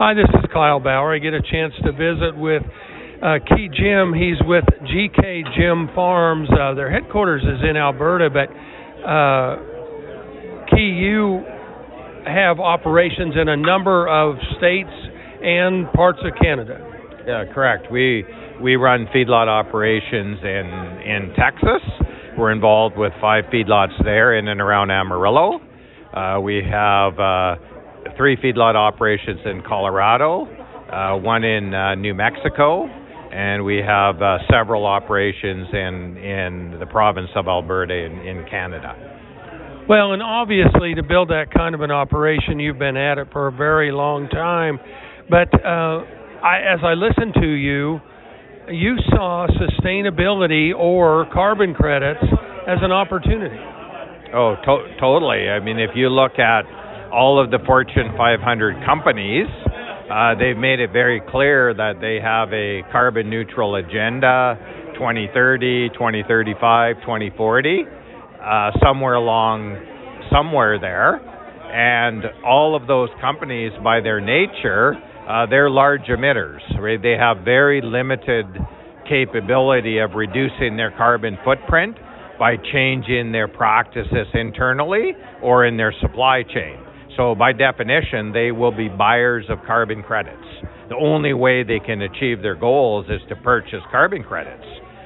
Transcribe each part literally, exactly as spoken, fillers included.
Hi, this is Kyle Bauer. I get a chance to visit with uh, Key Jim. He's with G K Jim Farms. Uh, their headquarters is in Alberta, but uh, Key, you have operations in a number of states and parts of Canada. Yeah, correct. We we run feedlot operations in in Texas. We're involved with five feedlots there in and around Amarillo. Uh, we have uh, three feedlot operations in Colorado, uh, one in uh, New Mexico, and we have uh, several operations in, in the province of Alberta in, in Canada. Well, and obviously to build that kind of an operation, you've been at it for a very long time. But uh, I, as I listened to you, you saw sustainability or carbon credits as an opportunity. Oh, to- totally. I mean, if you look at all of the Fortune five hundred companies, uh, they've made it very clear that they have a carbon neutral agenda, twenty thirty, twenty thirty-five, twenty forty, uh, somewhere along, somewhere there. And all of those companies, by their nature, uh, they're large emitters. Right? They have very limited capability of reducing their carbon footprint by changing their practices internally or in their supply chain. So by definition, they will be buyers of carbon credits. The only way they can achieve their goals is to purchase carbon credits.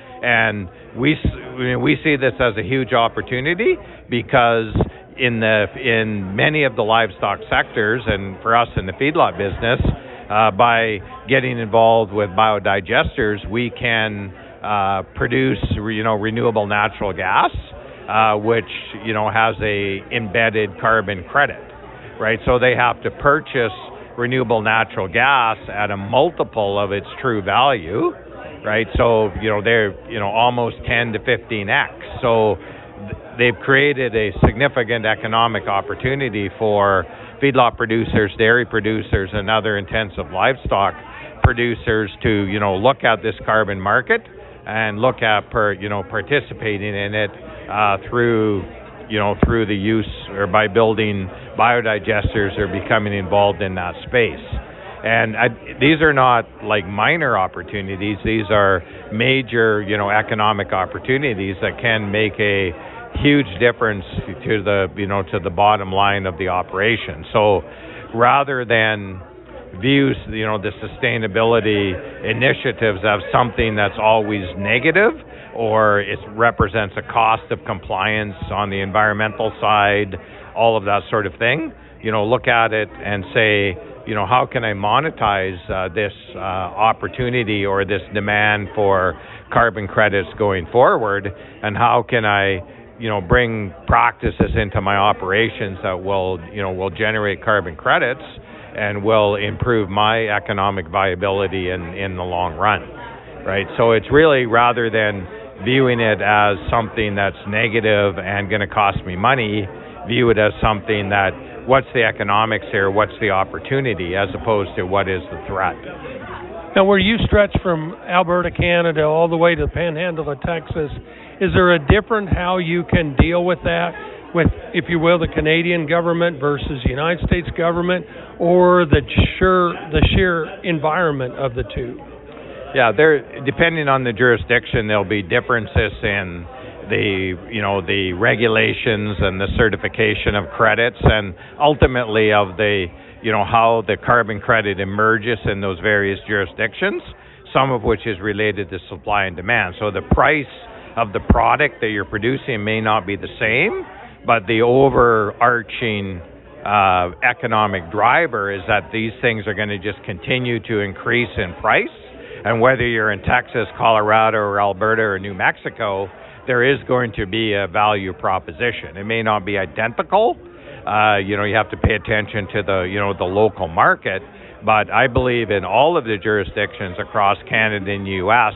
And we we see this as a huge opportunity because in the in many of the livestock sectors, and for us in the feedlot business, uh, by getting involved with biodigesters, we can uh, produce you know renewable natural gas, uh, which you know has a embedded carbon credit. Right, so they have to purchase renewable natural gas at a multiple of its true value, right? So, you know, they're, you know, almost ten to fifteen x. So th- they've created a significant economic opportunity for feedlot producers, dairy producers, and other intensive livestock producers to, you know, look at this carbon market and look at, per, you know, participating in it uh, through you know, through the use or by building biodigesters or becoming involved in that space. And I, these are not like minor opportunities. These are major, you know, economic opportunities that can make a huge difference to the, you know, to the bottom line of the operation. So rather than view, you know, the sustainability initiatives as something that's always negative, or it represents a cost of compliance on the environmental side, all of that sort of thing, you know, look at it and say, you know, how can I monetize uh, this uh, opportunity or this demand for carbon credits going forward, and how can I, you know, bring practices into my operations that will, you know, will generate carbon credits and will improve my economic viability in, in the long run, right? So it's really, rather than viewing it as something that's negative and going to cost me money, view it as something that, what's the economics here, what's the opportunity, as opposed to what is the threat. Now, where you stretch from Alberta, Canada, all the way to the Panhandle of Texas, is there a different how you can deal with that, with, if you will, the Canadian government versus the United States government, or the sheer, the sheer environment of the two? Yeah, there. Depending on the jurisdiction, there'll be differences in the, you know, the regulations and the certification of credits, and ultimately of the, you know, how the carbon credit emerges in those various jurisdictions. Some of which is related to supply and demand. So the price of the product that you're producing may not be the same, but the overarching uh, economic driver is that these things are going to just continue to increase in price. And whether you're in Texas, Colorado, or Alberta, or New Mexico, there is going to be a value proposition. It may not be identical. Uh, you know, you have to pay attention to the, you know, the local market. But I believe in all of the jurisdictions across Canada and U S,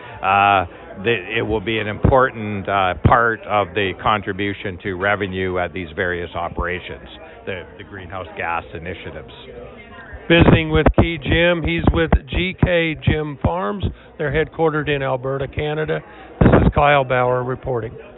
uh, that it will be an important uh, part of the contribution to revenue at these various operations, the, the greenhouse gas initiatives. Visiting with Key Jim. He's with G K Jim Farms. They're headquartered in Alberta, Canada. This is Kyle Bauer reporting.